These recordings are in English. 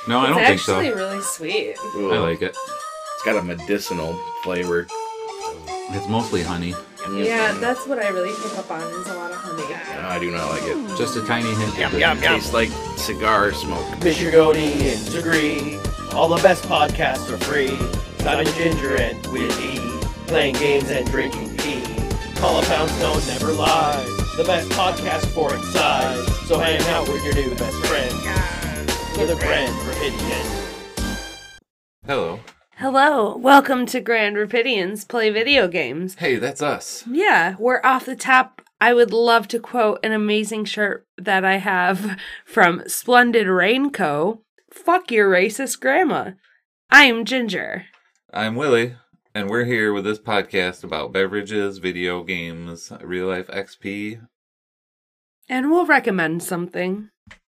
No, I don't think so. It's actually really sweet. Ooh, I like it. It's got a medicinal flavor. It's mostly honey. Yeah, that's what I really pick up on is a lot of honey. No, I do not like it. Just a tiny hint. It tastes like cigar smoke. Mr. Godin's agree. All the best podcasts are free. Simon Ginger and Willie. Playing games and drinking tea. Call a Poundstone never lies. The best podcast for its size. So hang out with your new best friend. To the Grand Rapidian. Hello. Hello, welcome to Grand Rapidians Play Video Games. Hey, that's us. Yeah, we're off the top. I would love to quote an amazing shirt that I have from Splendid Rainco. Fuck your racist grandma. I am Ginger. I'm Willie, and we're here with this podcast about beverages, video games, real life XP. And we'll recommend something.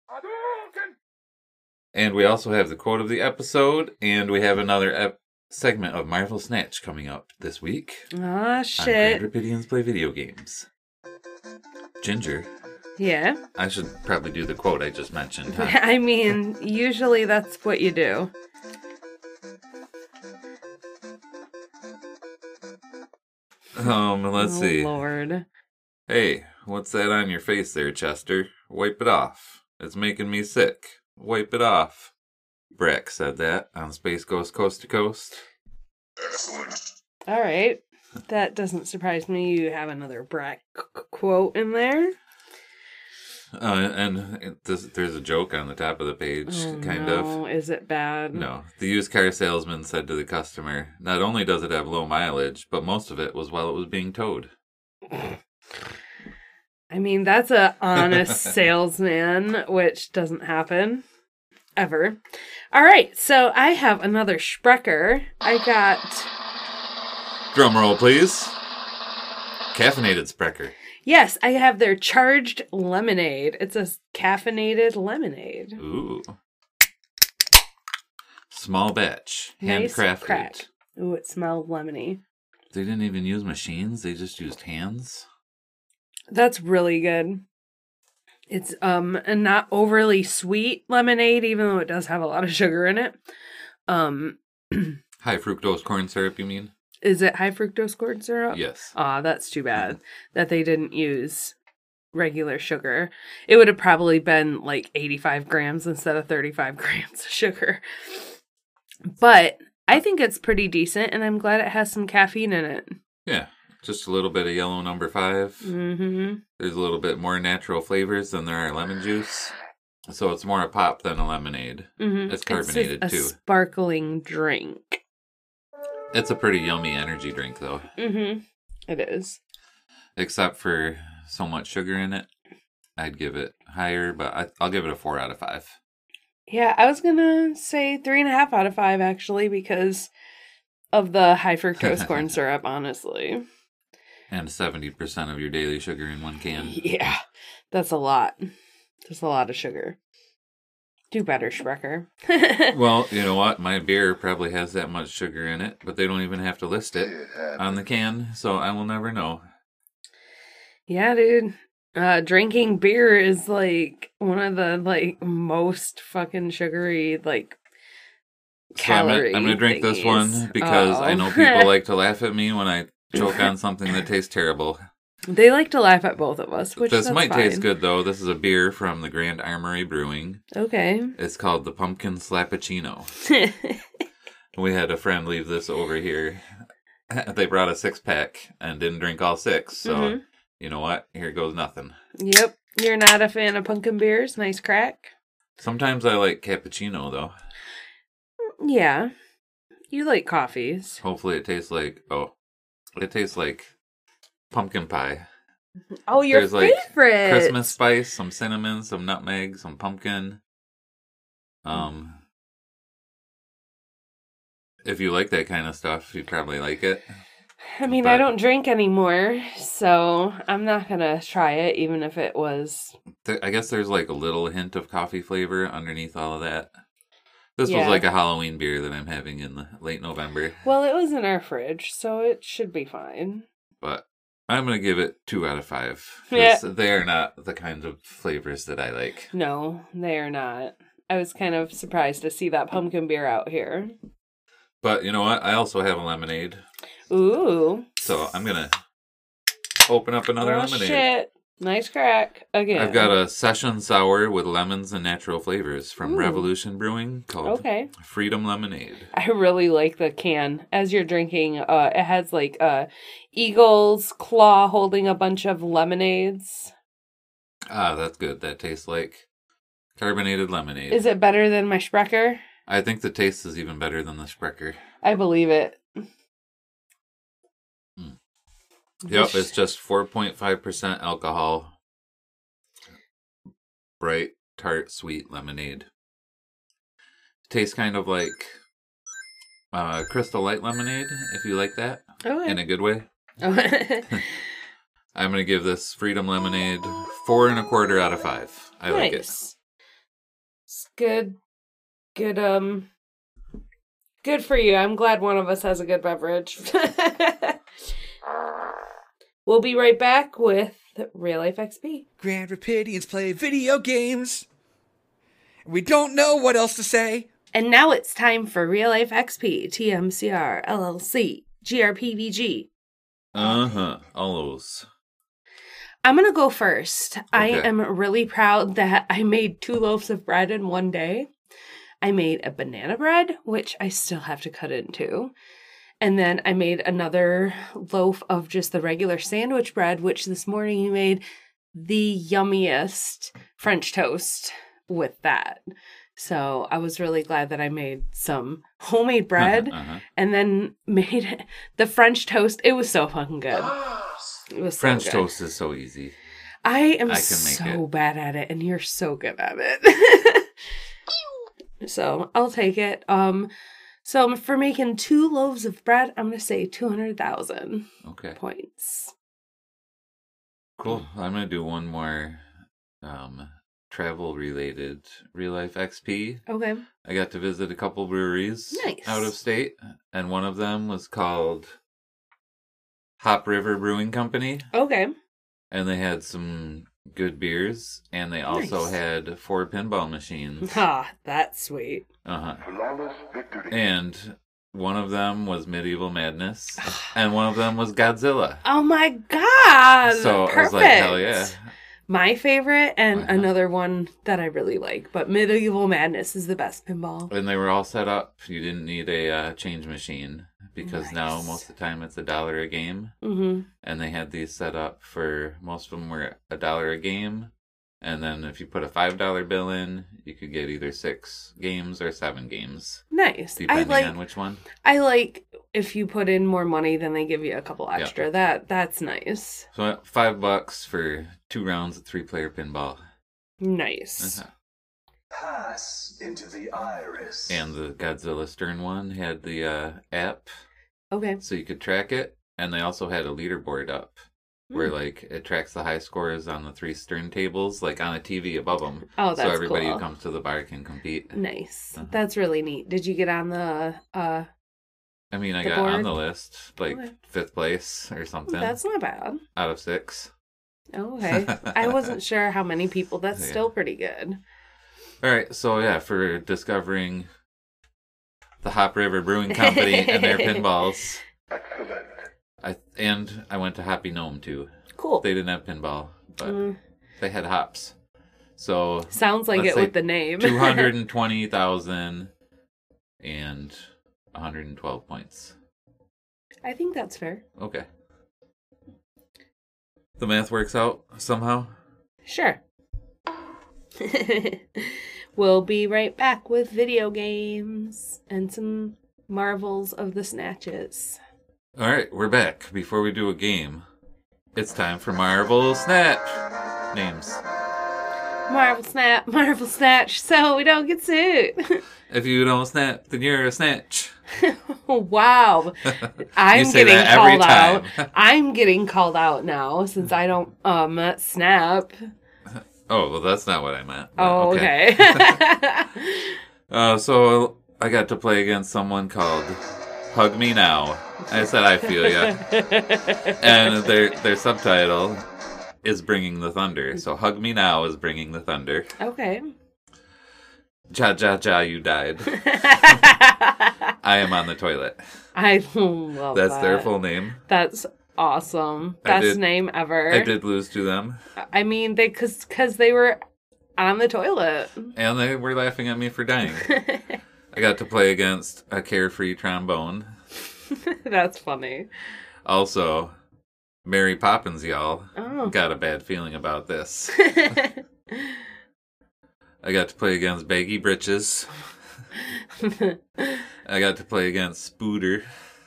And we also have the quote of the episode, and we have another segment of Marvel Snatch coming up this week. Ah, On shit. Grand Rapidians Play Video Games. Ginger, Yeah. I should probably do the quote I just mentioned, huh? I mean, usually that's what you do. Let's see. Lord. Hey, what's that on your face there, Chester? Wipe it off. It's making me sick. Wipe it off. Breck said that on Space Ghost Coast to Coast. All right. That doesn't surprise me. You have another Brack quote in there. There's a joke on the top of the page, kind of. Is it bad? No. The used car salesman said to the customer, not only does it have low mileage, but most of it was while it was being towed. I mean, that's a honest salesman, which doesn't happen ever. All right, so I have another Sprecher. I got... Drum roll, please. Caffeinated Sprecher. Yes, I have their charged lemonade. It's a caffeinated lemonade. Ooh. Small batch. Nice Handcrafted. crack. Ooh, it smells lemony. They didn't even use machines. They just used hands. That's really good. It's a not overly sweet lemonade, even though it does have a lot of sugar in it. High fructose corn syrup, you mean? Is it high fructose corn syrup? Yes. Aw, that's too bad that they didn't use regular sugar. It would have probably been like 85 grams instead of 35 grams of sugar. But I think it's pretty decent, and I'm glad it has some caffeine in it. Yeah. Just a little bit of yellow number 5. Mm-hmm. There's a little bit more natural flavors than there are lemon juice. So it's more a pop than a lemonade. Mm-hmm. It's carbonated, it's a too. sparkling drink. It's a pretty yummy energy drink, though. Mm-hmm. It is. Except for so much sugar in it. I'd give it higher, but I'll give it a 4 out of 5. Yeah, I was gonna say 3.5 out of 5, actually, because of the high fructose corn syrup, honestly. And 70% of your daily sugar in one can. Yeah, that's a lot. That's a lot of sugar. Do better, Sprecher. Well, you know what? My beer probably has that much sugar in it, but they don't even have to list it on the can, so I will never know. Yeah, dude. Drinking beer is like one of the most fucking sugary So I'm calorie. going to drink this one because I know people like to laugh at me when I choke on something that tastes terrible. They like to laugh at both of us, which This that's might fine. taste good, though. This is a beer from the Grand Armory Brewing. Okay. It's called the Pumpkin Slappuccino. We had a friend leave this over here. They brought a 6-pack and didn't drink all 6, so you know what? Here goes nothing. Yep. You're not a fan of pumpkin beers? Nice crack? Sometimes I like cappuccino, though. Yeah. You like coffees. Hopefully it tastes like, pumpkin pie. Oh, your There's, like, favorite. Christmas spice, some cinnamon, some nutmeg, some pumpkin. If you like that kind of stuff, you probably like it. I mean, I don't drink anymore, so I'm not going to try it, even if it was... I guess there's like a little hint of coffee flavor underneath all of that. This Yeah. was like a Halloween beer that I'm having in the late November. Well, it was in our fridge, so it should be fine. But I'm going to give it 2 out of 5. Yeah. Because they are not the kinds of flavors that I like. No, they are not. I was kind of surprised to see that pumpkin beer out here. But you know what? I also have a lemonade. Ooh. So I'm going to open up another lemonade. Shit. Nice crack. Again. I've got a session sour with lemons and natural flavors from Ooh. Revolution Brewing called Freedom Lemonade. I really like the can. As you're drinking, it has like eagle's claw holding a bunch of lemonades. Ah, that's good. That tastes like carbonated lemonade. Is it better than my Sprecher? I think the taste is even better than the Sprecher. I believe it. Yep, it's just 4.5% alcohol. Bright, tart, sweet lemonade. Tastes kind of like Crystal Light lemonade, if you like that. Okay. In a good way. I'm going to give this Freedom Lemonade 4.25 out of 5. I like it. It's good. Good, good for you. I'm glad one of us has a good beverage. We'll be right back with Real Life XP. Grand Rapidians play video games. We don't know what else to say. And now it's time for Real Life XP, TMCR, LLC, GRPVG. All those. I'm going to go first. Okay. I am really proud that I made 2 loaves of bread in one day. I made a banana bread, which I still have to cut into. And then I made another loaf of just the regular sandwich bread, which this morning you made the yummiest French toast with that. So I was really glad that I made some homemade bread and then made the French toast. It was so fucking good. It was French so good. toast is so easy. I am so bad at it, and you're so good at it. So I'll take it. So for making 2 loaves of bread, I'm going to say 200,000 points. Cool. I'm going to do one more travel-related real-life XP. Okay. I got to visit a couple breweries Nice. out of state, and one of them was called Hop River Brewing Company. Okay. And they had some good beers, and they also had 4 pinball machines. Ah, that's sweet. And one of them was Medieval Madness, and one of them was Godzilla. Oh my god! So Perfect. I was like, hell yeah. My favorite, and another one that I really like, but Medieval Madness is the best pinball. And they were all set up. You didn't need a change machine, because now most of the time it's $1 a game. Mm-hmm. And they had these set up for, most of them were $1 a game. And then if you put a $5 bill in, you could get either 6 games or 7 games. Nice. Depending on which one. I like if you put in more money, then they give you a couple extra. That's nice. So $5 for 2 rounds of 3-player pinball. Nice. Pass into the iris. And the Godzilla Stern one had the app. Okay. So you could track it. And they also had a leaderboard up. Where, like, it tracks the high scores on the 3 Stern tables, like, on a TV above them. Oh, that's so everybody cool. who comes to the bar can compete. Nice. That's really neat. Did you get on the, I mean, I got board? on the list, like, 5th place or something. That's not bad. Out of 6. Oh, okay. I wasn't sure how many people. That's still pretty good. All right, so, yeah, for discovering the Hop River Brewing Company and their pinballs. Excellent. I went to Hoppy Gnome, too. Cool. They didn't have pinball, but they had hops. So sounds like it with the name. 220,000 and 112 points. I think that's fair. Okay. The math works out somehow? Sure. We'll be right back with video games and some marvels of the snatches. All right, we're back. Before we do a game, it's time for Marvel Snatch names. Marvel Snatch, so we don't get sued. If you don't snap, then you're a snatch. Wow. I'm say getting that every called out. time. I'm getting called out now since I don't snap. Oh, well, that's not what I meant. Oh, okay. So I got to play against someone called Hug Me Now. I said I feel ya. And their subtitle is Bringing the Thunder. So Hug Me Now is Bringing the Thunder. Okay. Ja, ja, ja, you died. I am on the toilet. I love That's that. their full name. That's awesome. I Best did- name ever. I did lose to them. I mean, cause they were on the toilet. And they were laughing at me for dying. I got to play against a carefree trombone. That's funny. Also, Mary Poppins, y'all. Oh. Got a bad feeling about this. I got to play against Baggy Britches. I got to play against Spooter.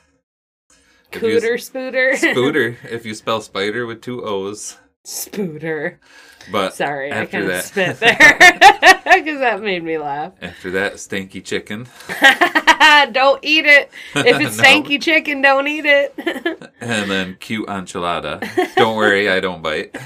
Spooter. Spooter, if you spell spider with 2 O's. Spooter. But Sorry, I after kind of that, spit there. Because that made me laugh. After that, Stinky Chicken. Don't eat it. If it's No. stanky chicken, don't eat it. And then Cute Enchilada. Don't worry, I don't bite.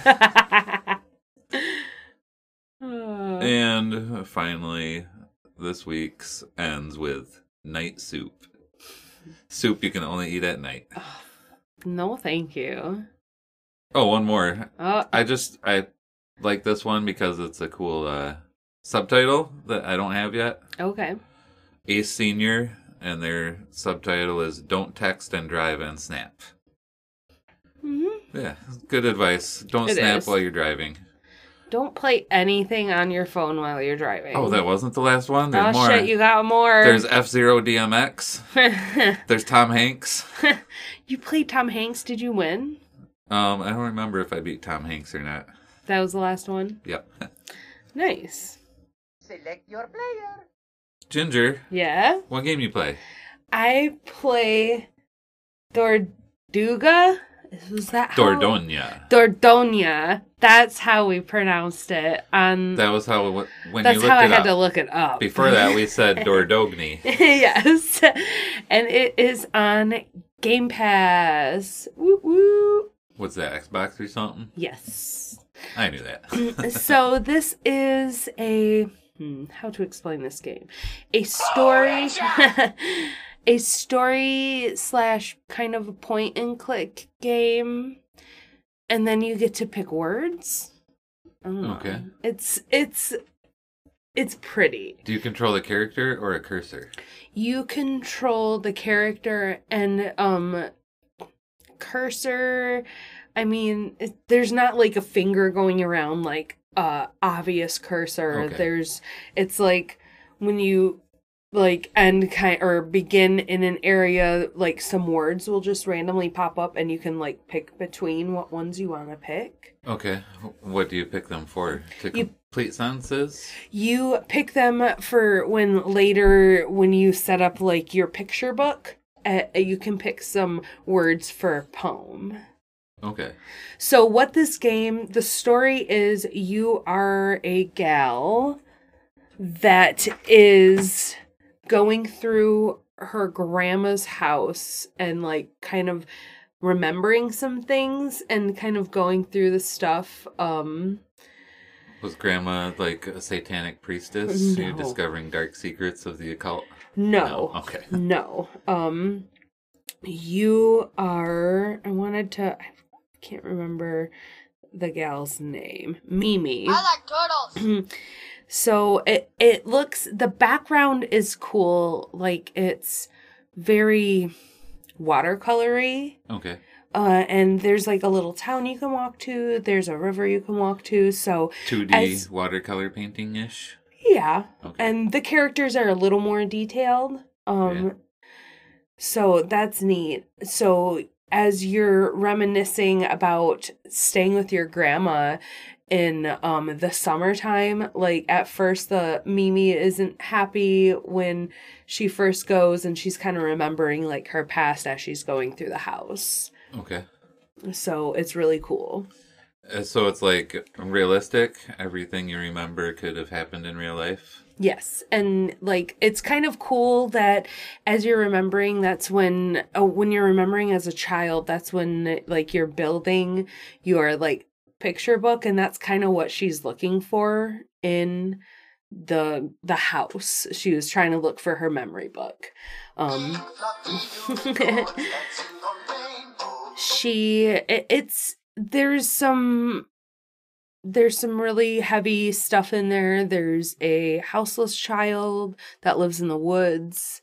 And finally, this week's ends with Night Soup. Soup you can only eat at night. No, thank you. Oh, one more. Oh, I like this one because it's a cool subtitle that I don't have yet. okay. Ace Senior, and their subtitle is Don't Text and Drive and Snap. Mm-hmm. Yeah, good advice. Don't It snap is. while you're driving. Don't play anything on your phone while you're driving. Oh, that wasn't the last one? There's Oh, more. shit, you got more. There's F-Zero DMX. There's Tom Hanks. You played Tom Hanks. Did you win? I don't remember if I beat Tom Hanks or not. That was the last one? Yep. Nice. Select your player. Ginger, Yeah? what game you play? I play Dorduga. Was that how? Dordogne. Dordogne. That's how we pronounced it. That was how when That's you looked how I it had up. to look it up. Before that, we said Dordogne. Yes. And it is on Game Pass. Woo woo. What's that, Xbox or something? Yes. I knew that. So this is a how to explain this game? A story a story / kind of a point and click game, and then you get to pick words. I don't know. Okay. It's pretty. Do you control a character or a cursor? You control the character and cursor. I mean, there's not like a finger going around like obvious cursor. Okay. It's like when you like end or begin in an area, like some words will just randomly pop up and you can like pick between what ones you want to pick. Okay. What do you pick them for? To You- complete sentences? You pick them for when you set up like your picture book, you can pick some words for a poem. Okay. So what this game, the story is, you are a gal that is going through her grandma's house and like kind of remembering some things and kind of going through the stuff. Was Grandma like a satanic priestess? No. You're discovering dark secrets of the occult? No. Okay. No. You are, I can't remember the gal's name. Mimi. I like turtles. So it looks, the background is cool. Like it's very watercolory. Okay. And there's like a little town you can walk to. There's a river you can walk to. So 2D watercolor painting-ish? yeah. Okay. And the characters are a little more detailed. Yeah. So that's neat. So as you're reminiscing about staying with your grandma in the summertime, like at first the Mimi isn't happy when she first goes, and she's kind of remembering like her past as she's going through the house. Okay. So it's really cool. So it's like realistic? Everything you remember could have happened in real life? Yes, and like it's kind of cool that as you're remembering, that's when you're remembering as a child, that's when like you're building your like picture book, and that's kind of what she's looking for in the house. She was trying to look for her memory book. There's some there's some really heavy stuff in there. There's a houseless child that lives in the woods.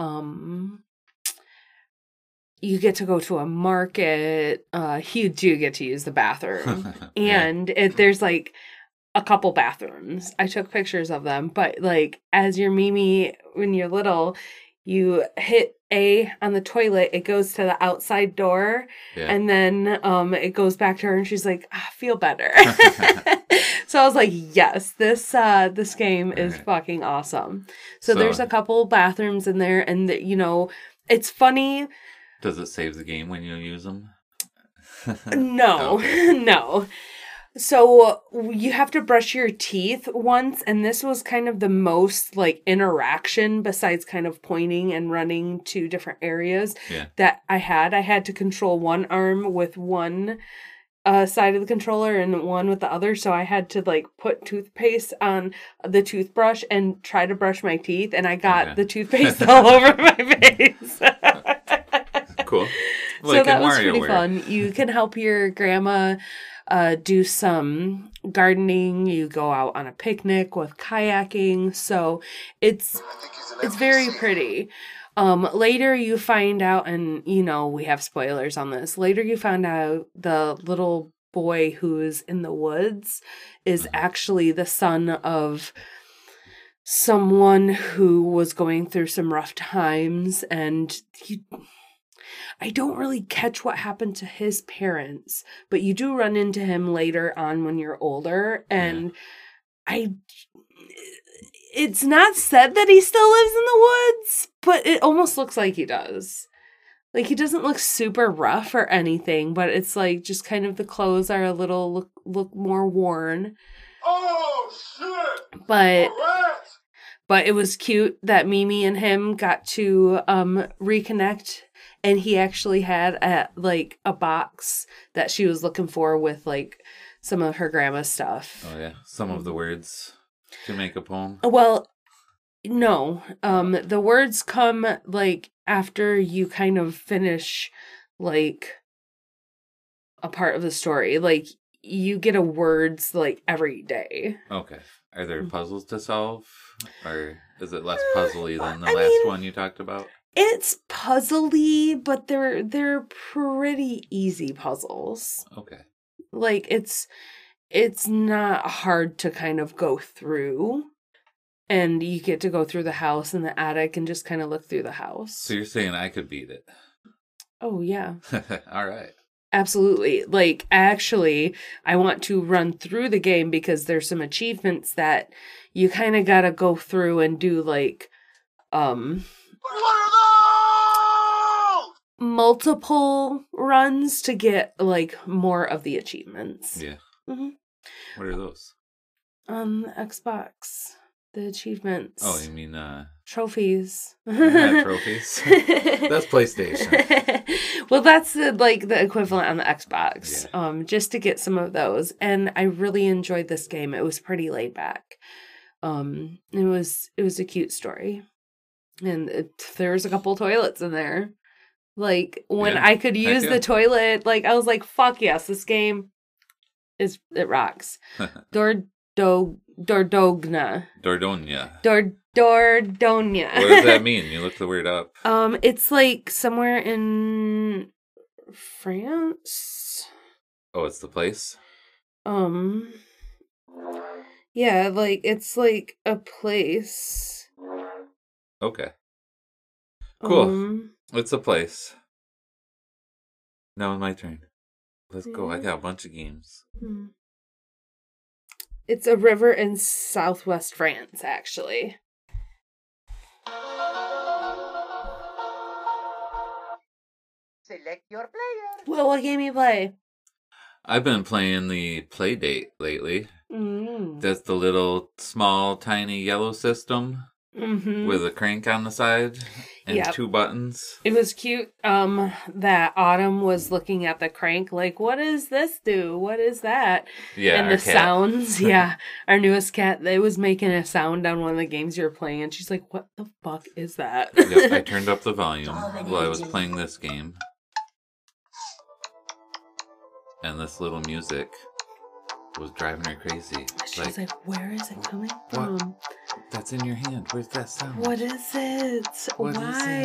You get to go to a market. You do get to use the bathroom. And there's like a couple bathrooms. I took pictures of them. But like as your Mimi, when you're little, you hit A on the toilet, it goes to the outside door. Yeah. And then it goes back to her and she's like, I feel better. So I was like, yes, this game is fucking awesome. So there's a couple bathrooms in there and, you know, it's funny. Does it save the game when you use them? No, no. So you have to brush your teeth once, and this was kind of the most like interaction besides kind of pointing and running to different areas that I had. I had to control one arm with one side of the controller and one with the other, so I had to like put toothpaste on the toothbrush and try to brush my teeth, and I got the toothpaste all over my face. Cool. So that was pretty fun. You can help your grandma do some gardening. You go out on a picnic with kayaking. So it's very pretty. Later you find out, and you know we have spoilers on this. Later you find out the little boy who's in the woods is actually the son of someone who was going through some rough times, and I don't really catch what happened to his parents, but you do run into him later on when you're older, and it's not said that he still lives in the woods, but it almost looks like he does. Like, he doesn't look super rough or anything, but it's like just kind of the clothes are a little look more worn. Oh, shit! But it was cute that Mimi and him got to reconnect. And he actually had a box that she was looking for with like some of her grandma's stuff. Oh yeah, some of the words to make a poem. Well, no, the words come like after you kind of finish like a part of the story. Like you get a words like every day. Okay, are there puzzles to solve, or is it less puzzly than the last one you talked about? It's puzzly, but they're pretty easy puzzles. Okay. Like it's not hard to kind of go through, and you get to go through the house and the attic and just kind of look through the house. So you're saying I could beat it? Oh yeah. All right. Absolutely. Like actually, I want to run through the game because there's some achievements that you kind of got to go through and do like multiple runs to get like more of the achievements. Yeah. Mm-hmm. What are those? The Xbox, the achievements. Oh, you mean trophies? Not trophies. That's PlayStation. Well, that's the equivalent on the Xbox. Yeah. Just to get some of those, and I really enjoyed this game. It was pretty laid back. It was a cute story, and there was a couple toilets in there. Like, when I could use the toilet, like, I was like, fuck yes, this game it rocks. Dordogne. Dordogne. Dordogne. What does that mean? You look the word up. It's like somewhere in France. Oh, it's the place? Yeah, like, it's like a place. Okay. Cool. It's a place. Now it's my turn. Let's go. I got a bunch of games. It's a river in southwest France, actually. Select your player. Well, what game you play? I've been playing the Playdate lately. That's the little, small, tiny yellow system with a crank on the side and 2 buttons. It was cute that Autumn was looking at the crank like, what does this do? What is that? Yeah, and the cat. Sounds. Yeah, our newest cat, they was making a sound on one of the games you were playing, and she's like, what the fuck is that? Yep, I turned up the volume while I was playing this game. And this little music was driving her crazy. She was like, where is it coming from? What? That's in your hand. Where's that sound? What is it? What Why?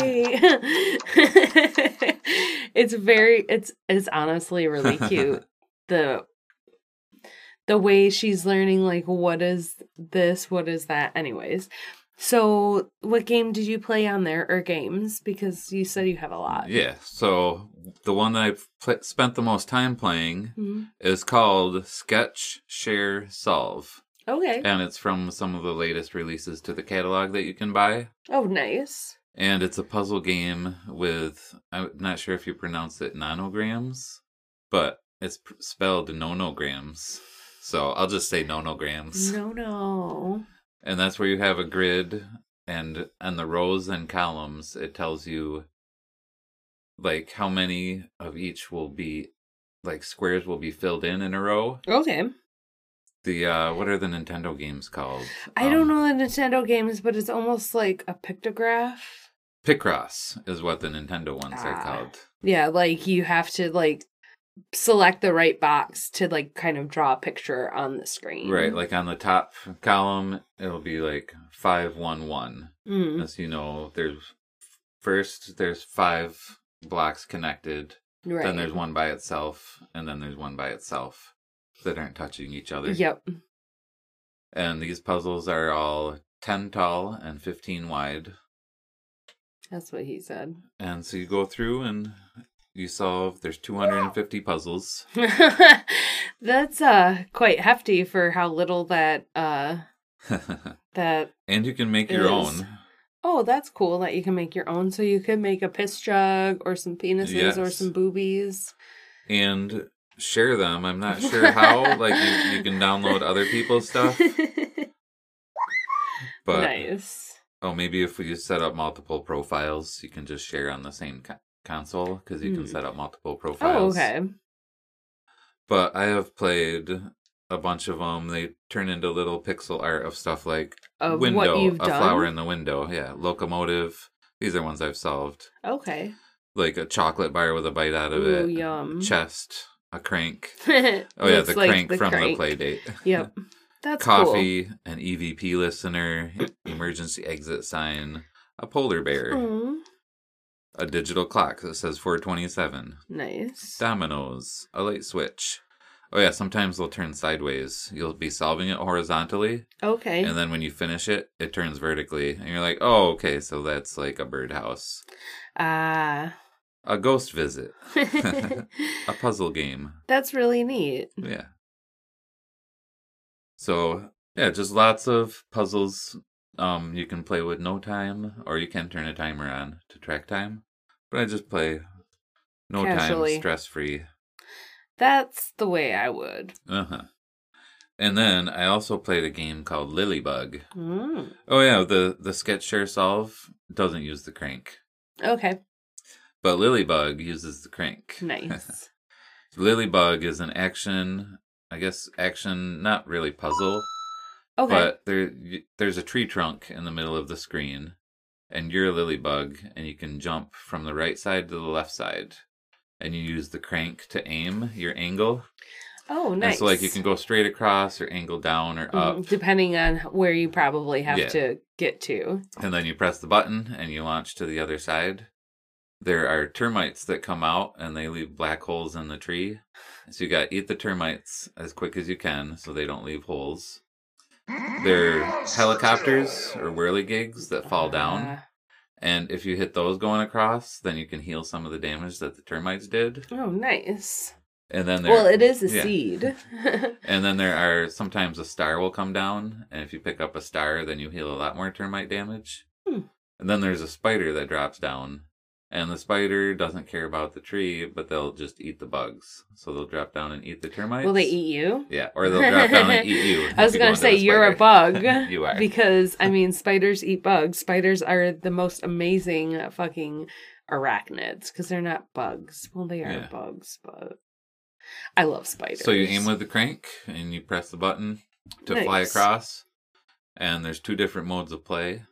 Is it? It's honestly really cute. The way she's learning, like, what is this? What is that? Anyways. So, what game did you play on there, or games? Because you said you have a lot. Yeah, so the one that I've spent the most time playing is called Sketch, Share, Solve. Okay. And it's from some of the latest releases to the catalog that you can buy. Oh, nice. And it's a puzzle game with, I'm not sure if you pronounce it nanograms, but it's spelled nonograms. So I'll just say nonograms. No. And that's where you have a grid, and on the rows and columns, it tells you, like, how many of each will be, like, squares will be filled in a row. Okay. The, what are the Nintendo games called? I don't know the Nintendo games, but it's almost like a pictograph. Picross is what the Nintendo ones are called. Yeah, like, you have to, like, select the right box to, like, kind of draw a picture on the screen. Right, like on the top column, it'll be like 511. As you know, there's 5 blocks connected, right. Then there's one by itself, and then there's one by itself that aren't touching each other. Yep. And these puzzles are all 10 tall and 15 wide. That's what he said. And so you go through and you solve, there's 250 puzzles. That's quite hefty for how little that that and you can make your own. Oh, that's cool that you can make your own. So you could make a piss jug or some penises or some boobies. And share them. I'm not sure how. Like, you can download other people's stuff. But, nice. Oh, maybe if we set up multiple profiles, you can just share on the same console, because you can set up multiple profiles. Oh, okay. But I have played a bunch of them. They turn into little pixel art of stuff like window, what you've a done? Flower in the window. Yeah, locomotive. These are ones I've solved. Okay. Like a chocolate bar with a bite out of Ooh, it. Yum. Chest. A crank. Oh, yeah, the like crank the from crank. the play date. Yep. That's Coffee, cool. an EVP listener, emergency exit sign, a polar bear, a digital clock that says 4:27. Nice. Dominoes, a light switch. Oh, yeah, sometimes they'll turn sideways. You'll be solving it horizontally. Okay. And then when you finish it, it turns vertically. And you're like, oh, okay, so that's like a birdhouse. Ah. A ghost visit. A puzzle game. That's really neat. Yeah. So, yeah, just lots of puzzles. You can play with no time, or you can turn a timer on to track time. But I just play no Casually. time, stress-free. That's the way I would. Uh-huh. And then I also played a game called Lilybug. Mm. Oh, yeah, the Sketch Share Solve doesn't use the crank. Okay. But Lilybug uses the crank. Nice. Lilybug is an action, not really puzzle. Okay. But there's a tree trunk in the middle of the screen, and you're a Lilybug, and you can jump from the right side to the left side. And you use the crank to aim your angle. Oh, nice. And so, like, you can go straight across or angle down or up. Depending on where you probably have to get to. And then you press the button, and you launch to the other side. There are termites that come out, and they leave black holes in the tree. So you got to eat the termites as quick as you can so they don't leave holes. They're helicopters or whirligigs that fall down. And if you hit those going across, then you can heal some of the damage that the termites did. Oh, nice. And then it is a seed. And then there are, sometimes a star will come down, and if you pick up a star, then you heal a lot more termite damage. And then there's a spider that drops down, and the spider doesn't care about the tree, but they'll just eat the bugs. So they'll drop down and eat the termites. Will they eat you? Yeah, or they'll drop down and eat you. I was going to say, you're a bug. You are. Because, I mean, spiders eat bugs. Spiders are the most amazing fucking arachnids, because they're not bugs. Well, they are bugs, but I love spiders. So you aim with the crank, and you press the button to fly across. And there's 2 different modes of play.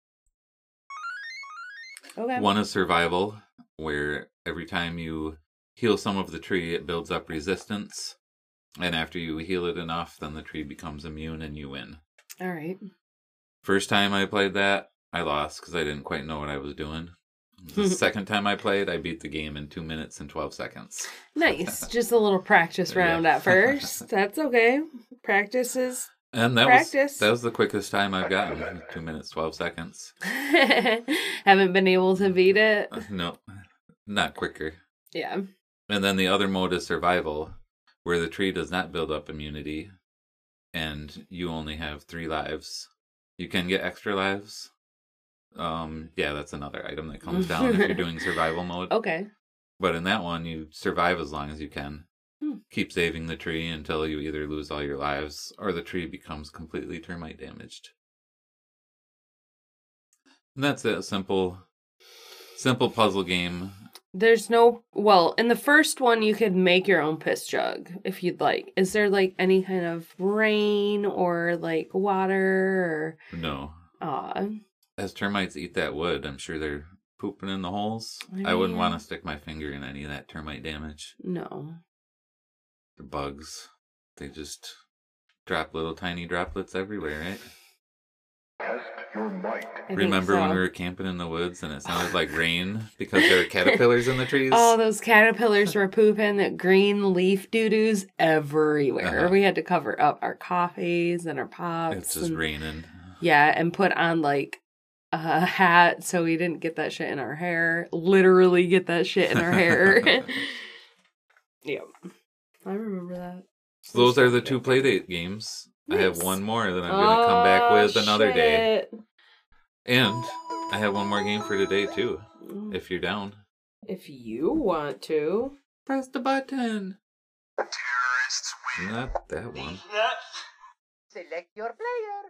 Okay. One is survival, where every time you heal some of the tree, it builds up resistance. And after you heal it enough, then the tree becomes immune and you win. All right. First time I played that, I lost because I didn't quite know what I was doing. The second time I played, I beat the game in 2 minutes and 12 seconds. Nice. Just a little practice round at first. That's okay. Practice is And that practice. was the quickest time I've gotten. 2 minutes, 12 seconds. Haven't been able to beat it. No, not quicker. Yeah. And then the other mode is survival, where the tree does not build up immunity, and you only have 3 lives. You can get extra lives. Yeah, that's another item that comes down if you're doing survival mode. Okay. But in that one, you survive as long as you can. Keep saving the tree until you either lose all your lives or the tree becomes completely termite damaged. And that's it. Simple puzzle game. There's no... Well, in the first one, you could make your own piss jug if you'd like. Is there, like, any kind of rain or, like, water or... No. Aw. As termites eat that wood, I'm sure they're pooping in the holes. I wouldn't want to stick my finger in any of that termite damage. No. The bugs, they just drop little tiny droplets everywhere, right? Test your might. Remember when we were camping in the woods and it sounded like rain because there were caterpillars in the trees? Oh, those caterpillars were pooping the green leaf doo-doos everywhere. We had to cover up our coffees and our pots. It's just raining. Yeah, and put on, like, a hat so we didn't get that shit in our hair. Literally get that shit in our hair. Yep. I remember that. So those are the 2 Playdate games. Nice. I have one more that I'm going to come back with another day. And I have one more game for today, too, if you're down. If you want to. Press the button. The terrorists win. Not that one. Select your player.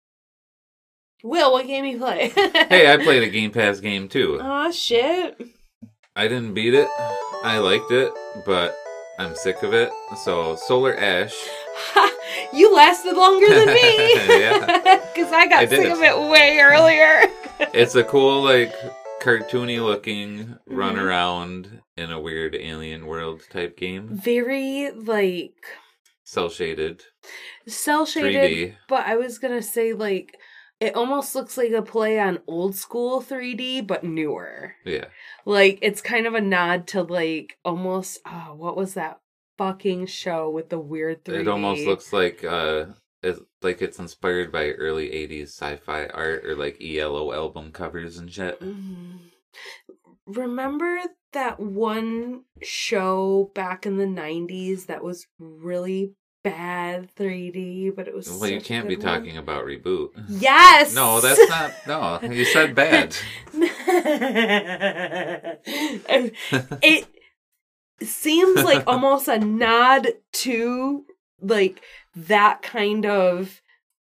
Will, what game you play? Hey, I played a Game Pass game, too. Aw, shit. I didn't beat it. I liked it, but I'm sick of it. So, Solar Ash. You lasted longer than me. Yeah. Because I got sick of it way earlier. It's a cool, like, cartoony looking run around in a weird alien world type game. Very, like... Cell shaded. 3D. But I was going to say, like... It almost looks like a play on old school 3D, but newer. Yeah. Like, it's kind of a nod to, like, almost, what was that fucking show with the weird 3D? It almost looks like, it's inspired by early 80s sci-fi art or, like, ELO album covers and shit. Mm-hmm. Remember that one show back in the 90s that was really bad 3D, but it was well, you can't be talking about Reboot. Yes! No, that's not... No, you said bad. It seems like almost a nod to, like, that kind of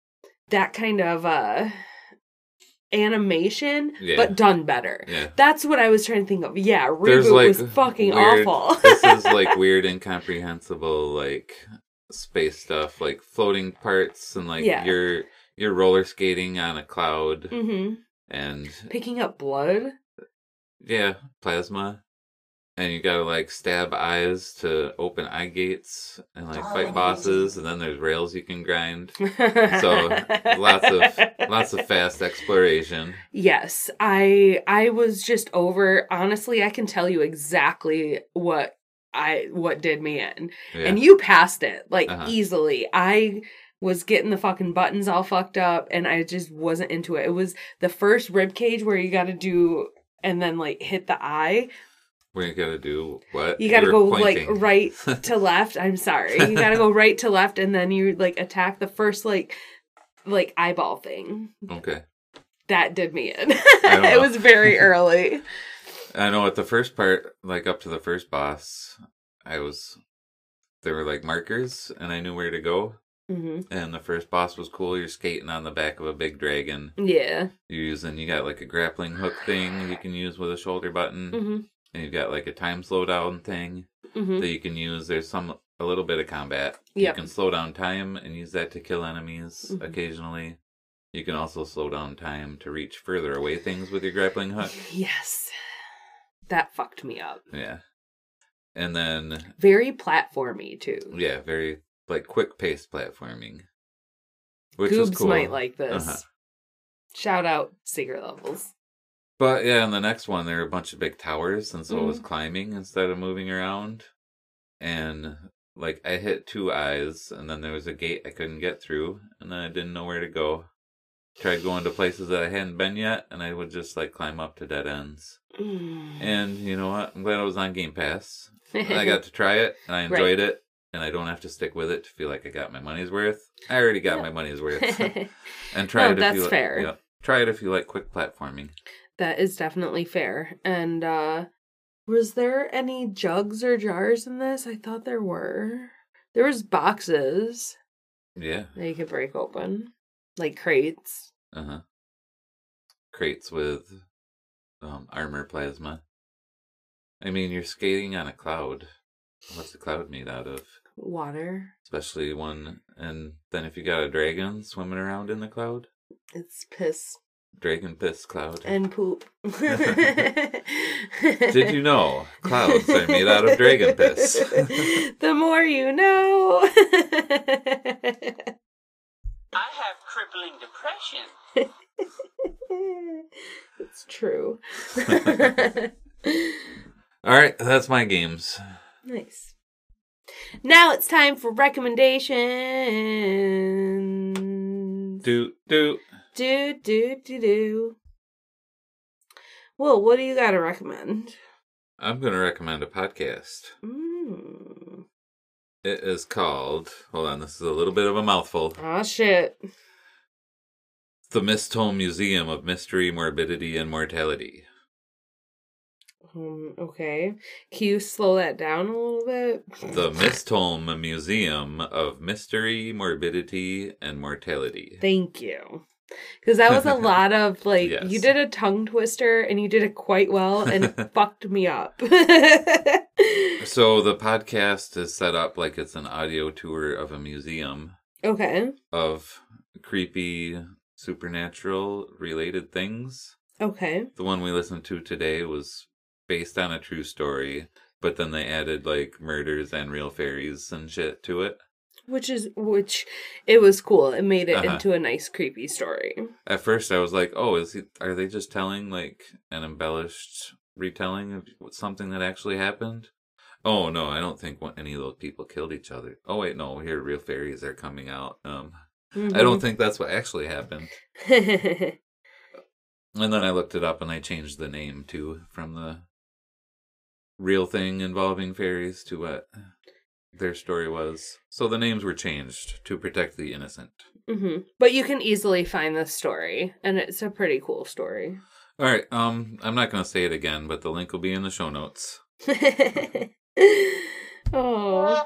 animation, but done better. Yeah. That's what I was trying to think of. Yeah, Reboot was fucking awful. This is, like, weird, incomprehensible, like... space stuff, like floating parts and like you're roller skating on a cloud and picking up blood, plasma, and you gotta like stab eyes to open eye gates and like fight bosses, and then there's rails you can grind. So lots of fast exploration. Yes, I was just over. Honestly, I can tell you exactly what did me in. Yeah. And you passed it, like, easily. I was getting the fucking buttons all fucked up, and I just wasn't into it. It was the first rib cage where you gotta do, and then, like, hit the eye. Where you gotta do what? You gotta go, pointing. Like, right to left. I'm sorry. You gotta go right to left, and then you, like, attack the first, like eyeball thing. Okay. That did me in. It was very early. I know at the first part, like up to the first boss, there were like markers and I knew where to go. Mm-hmm. And the first boss was cool. You're skating on the back of a big dragon. Yeah. You got like a grappling hook thing you can use with a shoulder button. Mm-hmm. And you've got like a time slowdown thing that you can use. There's a little bit of combat. Yep. You can slow down time and use that to kill enemies occasionally. You can also slow down time to reach further away things with your grappling hook. Yes. That fucked me up. Yeah. And then... very platformy, too. Yeah, very like quick pace platforming, which Goobs is cool. might like this. Shout out Secret Levels. But yeah, in the next one, there are a bunch of big towers, and so I was climbing instead of moving around. And like I hit 2 eyes, and then there was a gate I couldn't get through, and then I didn't know where to go. Tried going to places that I hadn't been yet, and I would just like climb up to dead ends. And you know what? I'm glad I was on Game Pass. I got to try it, and I enjoyed it, and I don't have to stick with it to feel like I got my money's worth. I already got my money's worth. And try it if you fair. Yeah, try it if you like quick platforming. That is definitely fair. And was there any jugs or jars in this? I thought there were. There was boxes. Yeah. That you could break open. Like crates. Crates with armor plasma. I mean, you're skating on a cloud. What's a cloud made out of? Water. Especially one. And then if you got a dragon swimming around in the cloud? It's piss. Dragon piss cloud. And poop. Did you know clouds are made out of dragon piss? The more you know. I have crippling depression. It's true. All right, that's my games. Nice. Now it's time for recommendations. Do. Well, what do you got to recommend? I'm going to recommend a podcast. It is called, hold on, this is a little bit of a mouthful. Oh, shit. The Mistholm Museum of Mystery, Morbidity, and Mortality. Okay. Can you slow that down a little bit? The Mistholm Museum of Mystery, Morbidity, and Mortality. Thank you. Because that was a lot of, like, Yes. You did a tongue twister, and you did it quite well, and it fucked me up. So the podcast is set up like it's an audio tour of a museum. Okay. Of creepy, supernatural related things. Okay. The one we listened to today was based on a true story, but then they added like murders and real fairies and shit to it. Which it was cool. It made it into a nice creepy story. At first I was like, oh, are they just telling like an embellished retelling of something that actually happened? Oh no, I don't think any of those people killed each other. Oh wait, no, here real fairies are coming out. I don't think that's what actually happened. And then I looked it up and I changed the name too, from the real thing involving fairies to what their story was. So the names were changed to protect the innocent. But you can easily find this story, and it's a pretty cool story. All right, I'm not going to say it again, but the link will be in the show notes. Oh.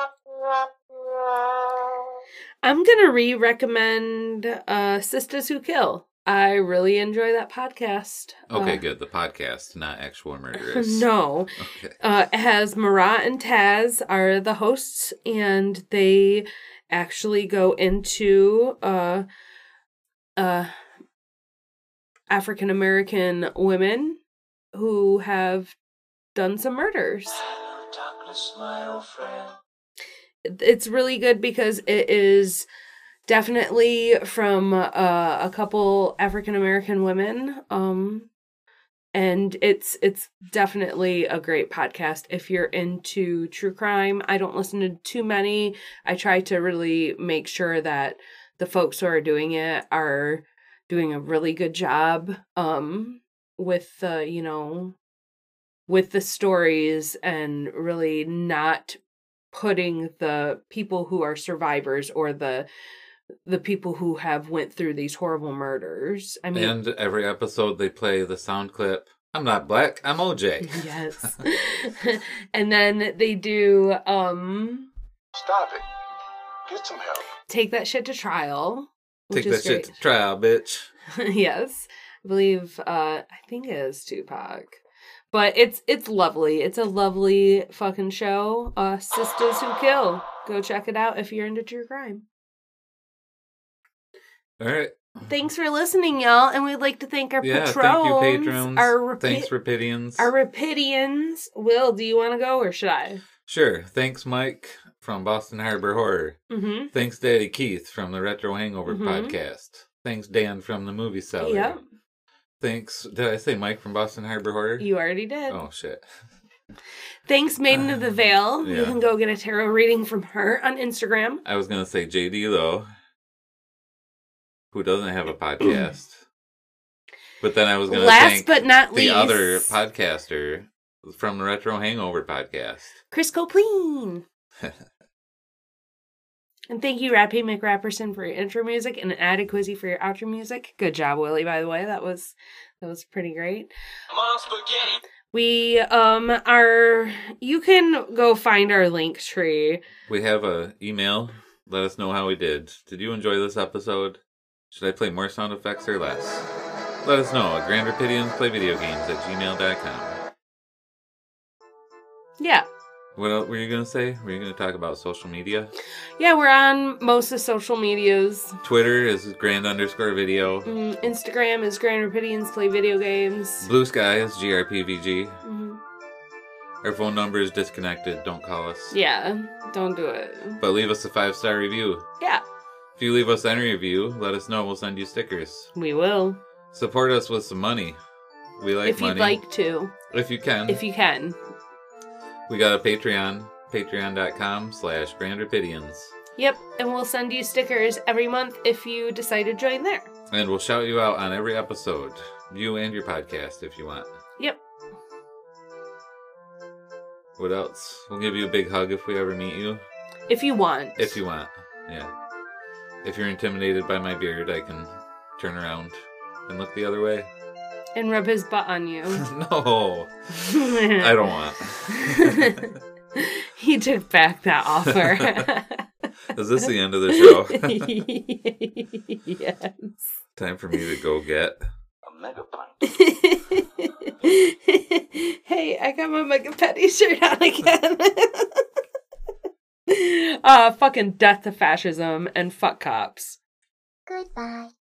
I'm going to re-recommend Sisters Who Kill. I really enjoy that podcast. Okay, good. The podcast, not actual murderers. No. Okay. It has Marat and Taz are the hosts, and they actually go into African-American women who have done some murders. Darkness, my old friend. It's really good because it is definitely from a couple African-American women. And it's definitely a great podcast if you're into true crime. I don't listen to too many. I try to really make sure that the folks who are doing it are doing a really good job with with the stories, and really not putting the people who are survivors or the people who have went through these horrible murders. I mean, and every episode they play the sound clip, I'm not black, I'm OJ. Yes. And then they do Stop it. Get some help. Take That Shit to Trial. Take that shit to trial, bitch. Yes. I believe I think it is Tupac. But it's lovely. It's a lovely fucking show. Sisters Who Kill. Go check it out if you're into true crime. All right. Thanks for listening, y'all. And we'd like to thank our patrons. Thank you, patrons. Thanks, Rapidians. Our Rapidians. Will, do you want to go or should I? Sure. Thanks, Mike, from Boston Harbor Horror. Mm-hmm. Thanks, Daddy Keith from the Retro Hangover podcast. Thanks, Dan from the Movie Cellar. Yep. Thanks. Did I say Mike from Boston Harbor Horror? You already did. Oh, shit. Thanks, Maiden of the Veil. Yeah. You can go get a tarot reading from her on Instagram. I was going to say JD, though, who doesn't have a podcast. But then I was going to thank but not the least, other podcaster from the Retro Hangover podcast. Chris Copleen. And thank you, Rappy McRapperson, for your intro music and Adequizzy for your outro music. Good job, Willie, by the way. That was pretty great. I'm on spaghetti. We you can go find our link tree. We have a email. Let us know how we did. Did you enjoy this episode? Should I play more sound effects or less? Let us know at GrandRapidiansPlayVideoGames@gmail.com. Yeah. What else were you going to say? Were you going to talk about social media? Yeah, we're on most of social medias. Twitter is Grand_video. Instagram is Grand Rapidians Play Video Games. Blue Sky is GRPVG. Our phone number is disconnected. Don't call us. Yeah, don't do it. But leave us a 5-star review. Yeah. If you leave us any review, let us know. We'll send you stickers. We will. Support us with some money. We like if money. If you'd like to. If you can. If you can. We got a Patreon. Patreon.com/GrandRapidians. Yep, and we'll send you stickers every month if you decide to join there. And we'll shout you out on every episode. You and your podcast if you want. Yep. What else? We'll give you a big hug if we ever meet you. If you want. If you want, yeah. If you're intimidated by my beard, I can turn around and look the other way. And rub his butt on you. No. I don't want. He took back that offer. Is this the end of the show? Yes. Time for me to go get A mega pint. Hey, I got my Mega Petty shirt on again. Fucking death to fascism and fuck cops. Goodbye.